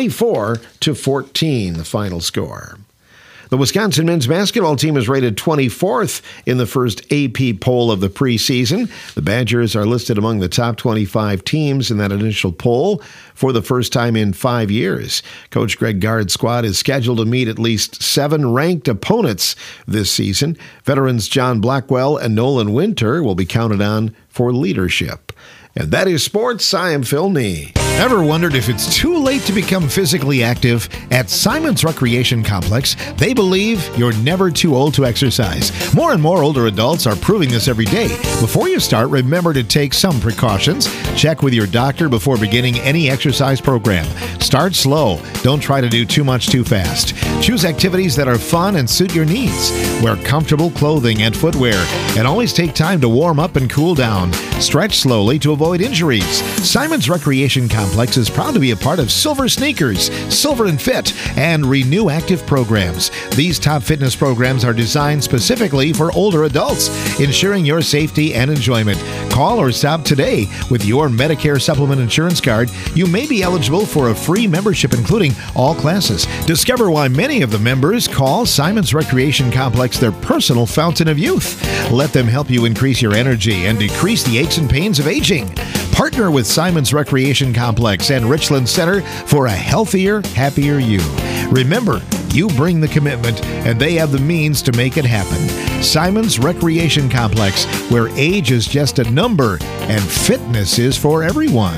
24-14, the final score. The Wisconsin men's basketball team is rated 24th in the first AP poll of the preseason. The Badgers are listed among the top 25 teams in that initial poll for the first time in 5 years. Coach Greg Gard's squad is scheduled to meet at least 7 ranked opponents this season. Veterans John Blackwell and Nolan Winter will be counted on for leadership. And that is sports. I am Phil Nee. Ever wondered if it's too late to become physically active? At Simon's Recreation Complex, they believe you're never too old to exercise. More and more older adults are proving this every day. Before you start, remember to take some precautions. Check with your doctor before beginning any exercise program. Start slow. Don't try to do too much too fast. Choose activities that are fun and suit your needs. Wear comfortable clothing and footwear, and always take time to warm up and cool down. Stretch slowly to avoid injuries. Simon's Recreation Complex is proud to be a part of Silver Sneakers, Silver and Fit, and Renew Active programs. These top fitness programs are designed specifically for older adults, ensuring your safety and enjoyment. Call or stop today. With your Medicare Supplement Insurance Card, you may be eligible for a free membership including all classes. Discover why many of the members call Simon's Recreation Complex their personal fountain of youth. Let them help you increase your energy and decrease the aches and pains of aging. Partner with Simon's Recreation Complex and Richland Center for a healthier, happier you. Remember, you bring the commitment, and they have the means to make it happen. Simon's Recreation Complex, where age is just a number and fitness is for everyone.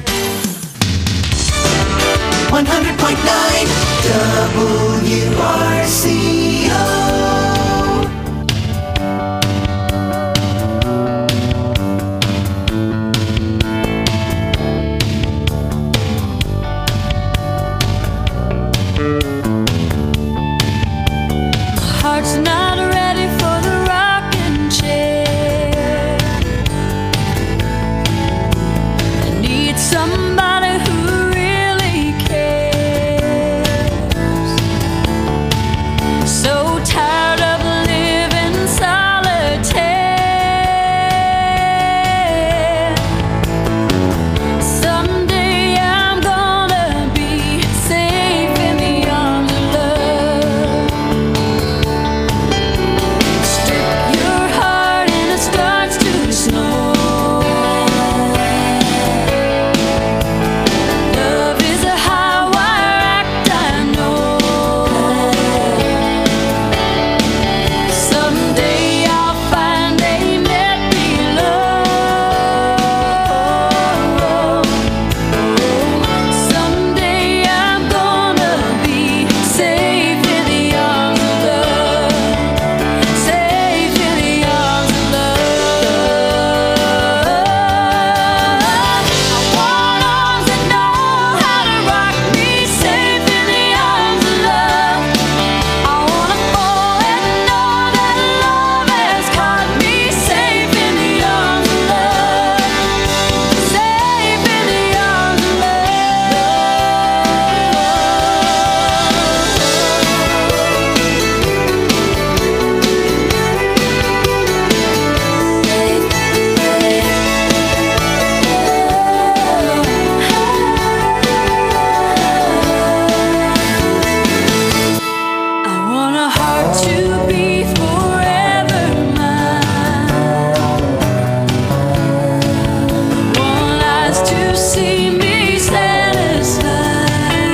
100.9 WRCO. Heart's not ready for the rocking chair. I need somebody who really cares. So tired of living solitaire. Someday I'm gonna be safe in the arms of love. Strip your heart and it starts to snow. Love is a high wire act, I know. Someday I'll find a net below. Someday I'm gonna be safe in the arms of love. Safe in the arms of love. I want arms that know how to rock me. Safe in the arms of love. I wanna fall and know that love has caught me. Safe in the arms of love. Safe in the arms of I want a heart to be forever mine. Want eyes to see me satisfied.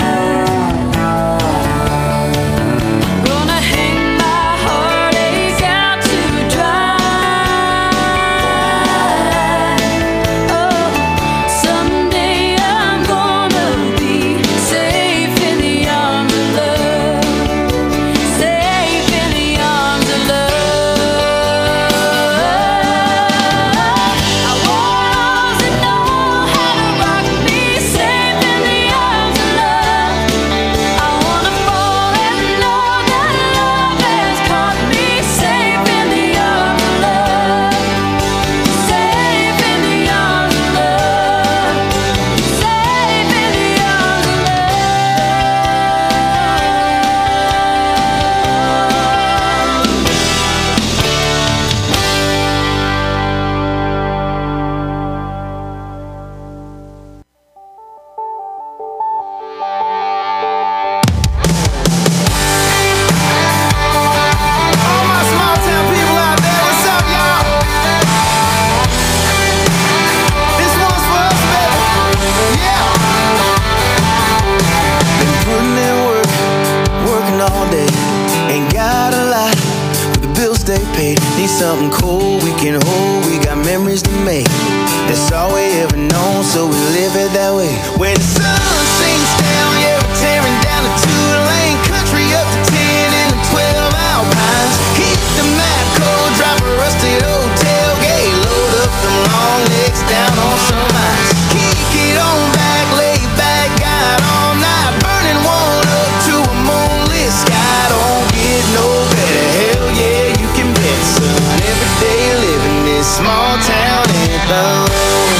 all day. Ain't got a lot, but the bills stay paid. Need something cool we can hold, we got memories to make. That's all we ever known, so we live it that way. When the sun sinks down, yeah, we're tearing down a 2-lane country up to 10 and the 12 Alpines. Hit the map code, drop a rusty old tailgate, load up them long legs down on some ice. Kick it on back, lay back, got all night, burning one up to a moonlit sky. Don't get no better, hell yeah, you can bet, son. Every day living this small town anthem.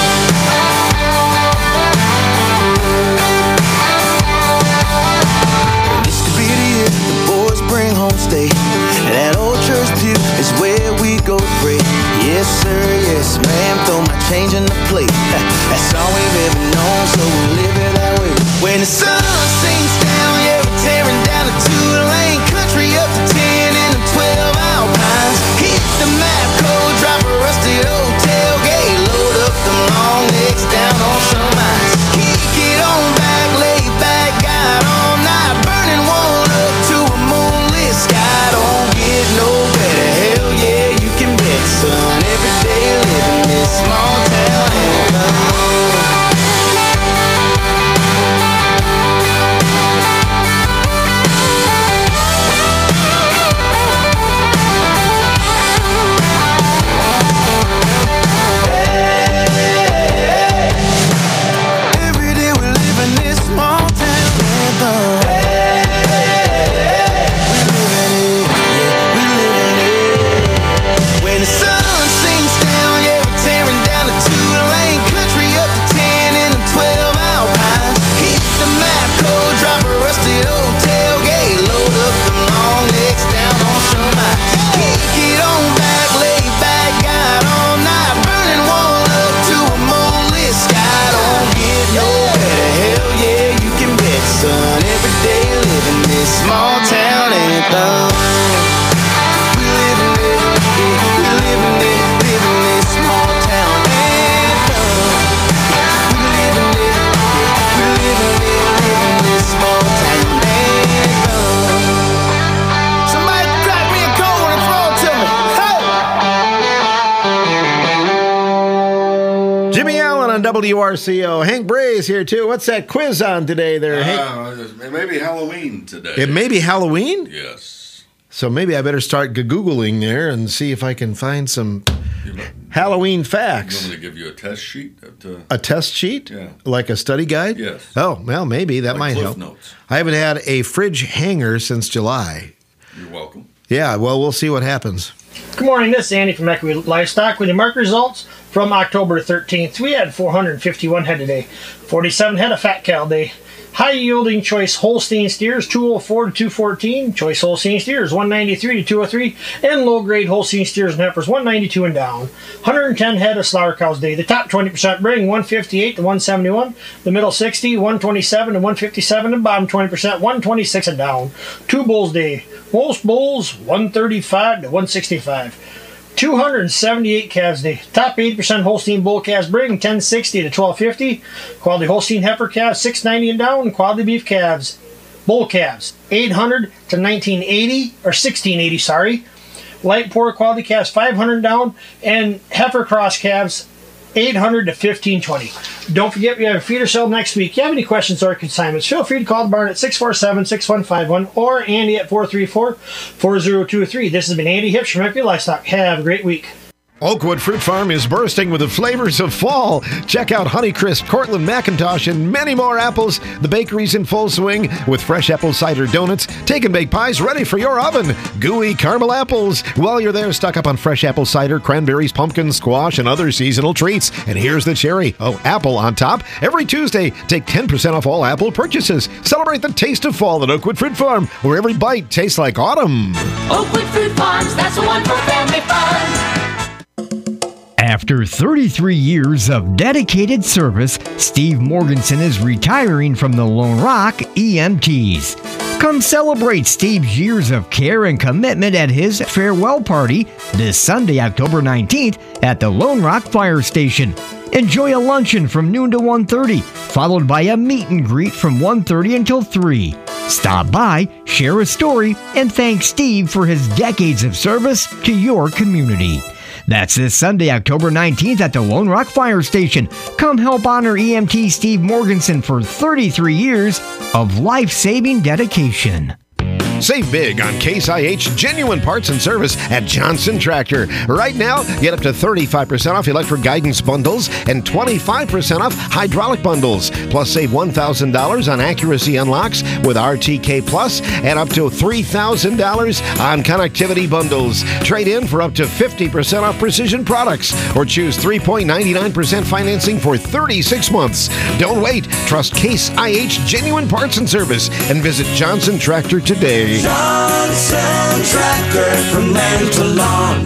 This could be the year the boys bring home state, and that old church pew is where we go to pray. Yes sir, yes ma'am, throw my change in the plate. That's all we've ever known, so we live it that way. When the sun sinks down, yeah, we're tearing down a 2-lane country up to 10 and the 12 Alpines. Hit the map code, drop a rusty old tailgate, load up them long legs down on some ice. Kick it on back, lay back, got all night, burning one up to a moonlit sky. Don't get no better, hell yeah, you can bet, son. Every day living this small town anthem. Every day we live in this small town anthem. We living it. When the sun sinks down, yeah, we're tearing down a 2-lane country up to 10 and the 12 Alpines. Hit the map code, drop a rusty old tailgate, load up them long legs down on some ice. Kick it on back, lay back, got all night, burning one up to a moonlit sky. Don't get no better, hell yeah, you can bet, son. Every day living this small town anthem. We living it, yeah, we living it, living this small town anthem. We living it, yeah, we living it, living this small town anthem. Somebody crack me a cold one and throw it to me. Hey! Jimmy Allen on WRCO. Hank Bray's here too. What's that quiz on today there, Hank? It may be Halloween today. It may be Halloween? Yes. So maybe I better start Googling there and see if I can find some Halloween facts. You want me to give you a test sheet? A test sheet? Yeah. Like a study guide? Yes. Oh, well, maybe. That Like might Cliff help. Notes. I haven't had a fridge hanger since July. You're welcome. Yeah, well, we'll see what happens. Good morning, this is Andy from Equity Livestock with your market results from October 13th. We had 451 head today, 47 head of fat cow day. High yielding choice Holstein steers 204 to 214, choice Holstein steers 193 to 203, and low grade Holstein steers and heifers 192 and down. 110 head of slaughter cows day. The top 20% bring 158 to 171, the middle 60, 127 to 157, and bottom 20% 126 and down. Two bulls day. Most bulls 135 to 165. 278 calves day. Top 80% Holstein bull calves bring 1060 to 1250. Quality Holstein heifer calves 690 and down. And quality beef calves, bull calves 800 to 1980 or 1680. Sorry. Light poor quality calves 500 down, and heifer cross calves 800 to 1520. Don't forget we have a feeder sale next week. If you have any questions or consignments, feel free to call the barn at 647-6151 or Andy at 434-4023. This has been Andy Hips from Equity Livestock. Have a great week. Oakwood Fruit Farm is bursting with the flavors of fall. Check out Honeycrisp, Cortland McIntosh, and many more apples. The bakery's in full swing with fresh apple cider donuts, take and bake pies ready for your oven, gooey caramel apples. While you're there, stock up on fresh apple cider, cranberries, pumpkin, squash, and other seasonal treats. And here's the cherry. Oh, apple on top. Every Tuesday, take 10% off all apple purchases. Celebrate the taste of fall at Oakwood Fruit Farm, where every bite tastes like autumn. Oakwood Fruit Farms, that's the one for family fun. After 33 years of dedicated service, Steve Morganson is retiring from the Lone Rock EMTs. Come celebrate Steve's years of care and commitment at his farewell party this Sunday, October 19th at the Lone Rock Fire Station. Enjoy a luncheon from noon to 1:30, followed by a meet and greet from 1:30 until 3. Stop by, share a story, and thank Steve for his decades of service to your community. That's this Sunday, October 19th at the Lone Rock Fire Station. Come help honor EMT Steve Morganson for 33 years of life-saving dedication. Save big on Case IH genuine parts and service at Johnson Tractor. Right now, get up to 35% off electric guidance bundles and 25% off hydraulic bundles. Plus, save $1,000 on accuracy unlocks with RTK Plus and up to $3,000 on connectivity bundles. Trade in for up to 50% off precision products or choose 3.99% financing for 36 months. Don't wait. Trust Case IH genuine parts and service and visit Johnson Tractor today. Johnson Tractor from land to lawn.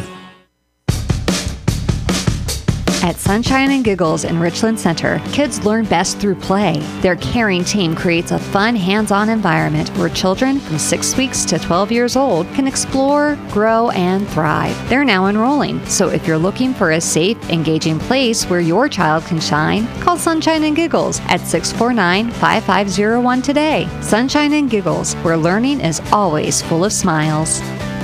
At Sunshine and Giggles in Richland Center, kids learn best through play. Their caring team creates a fun, hands-on environment where children from 6 weeks to 12 years old can explore, grow, and thrive. They're now enrolling, so if you're looking for a safe, engaging place where your child can shine, call Sunshine and Giggles at 649-5501 today. Sunshine and Giggles, where learning is always full of smiles.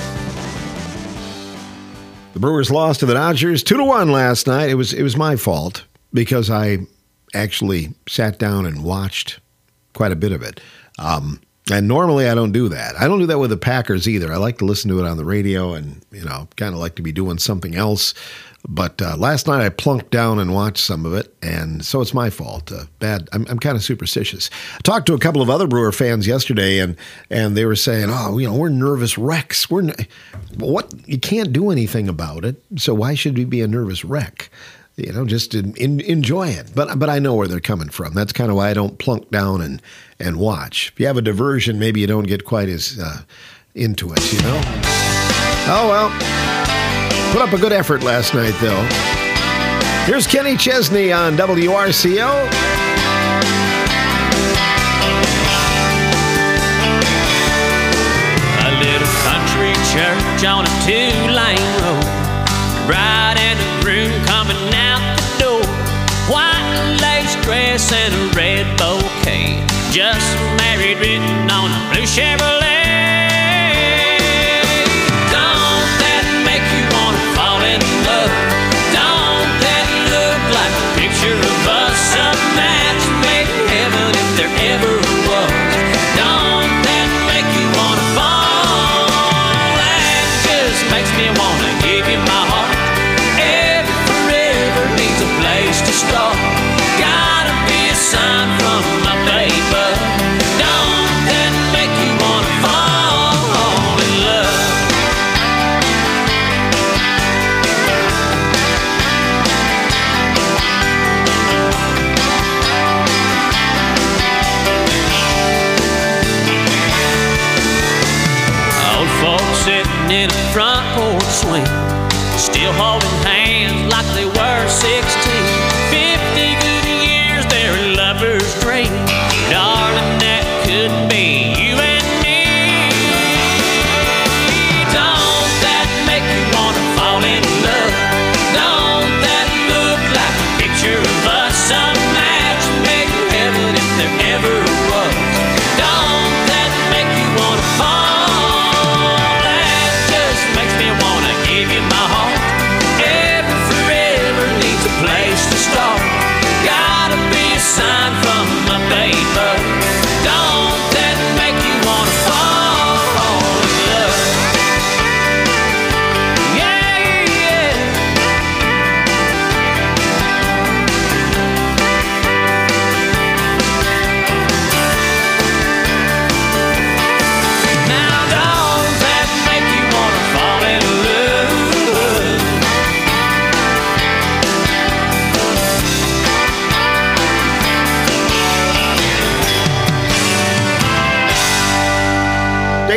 The Brewers lost to the Dodgers 2-1 last night. It was my fault because I actually sat down and watched quite a bit of it. And normally I don't do that. I don't do that with the Packers either. I like to listen to it on the radio and, kind of like to be doing something else. But last night I plunked down and watched some of it, and so it's my fault. I'm kind of superstitious. I talked to a couple of other Brewer fans yesterday, and they were saying, we're nervous wrecks. What? You can't do anything about it, so why should we be a nervous wreck? Just enjoy it. But I know where they're coming from. That's kind of why I don't plunk down and watch. If you have a diversion, maybe you don't get quite as into it, Oh, well. Put up a good effort last night, though. Here's Kenny Chesney on WRCO. A little country church on a 2-lane road. Bride and the groom coming out the door. White lace dress and a red bouquet. Just married written on a blue Chevrolet. In a front porch swing, still holding hands like they were 16. 50 good years, their lover's dream. Darling, that could be you and me. Don't that make you wanna fall in love? Don't that look like a picture of us? A match made in heaven if there ever was. Don't that make you wanna fall? Give you my heart. Every forever needs a place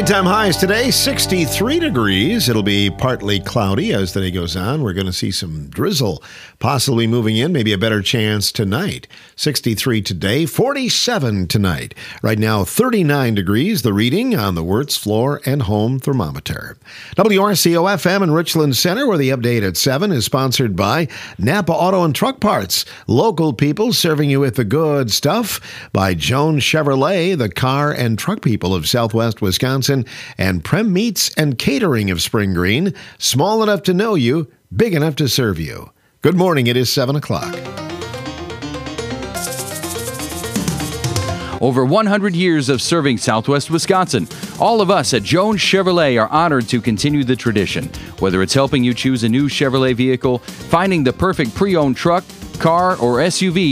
Nighttime highs today, 63 degrees. It'll be partly cloudy as the day goes on. We're going to see some drizzle possibly moving in, maybe a better chance tonight. 63 today, 47 tonight. Right now, 39 degrees, the reading on the Wirtz Floor and Home Thermometer. WRCO FM in Richland Center, where the update at 7 is sponsored by Napa Auto and Truck Parts. Local people serving you with the good stuff. By Jones Chevrolet, the car and truck people of Southwest Wisconsin. And Prem Meats and Catering of Spring Green. Small enough to know you, big enough to serve you. Good morning, it is 7 o'clock. Over 100 years of serving Southwest Wisconsin. All of us at Jones Chevrolet are honored to continue the tradition. Whether it's helping you choose a new Chevrolet vehicle, finding the perfect pre-owned truck, car, or SUV,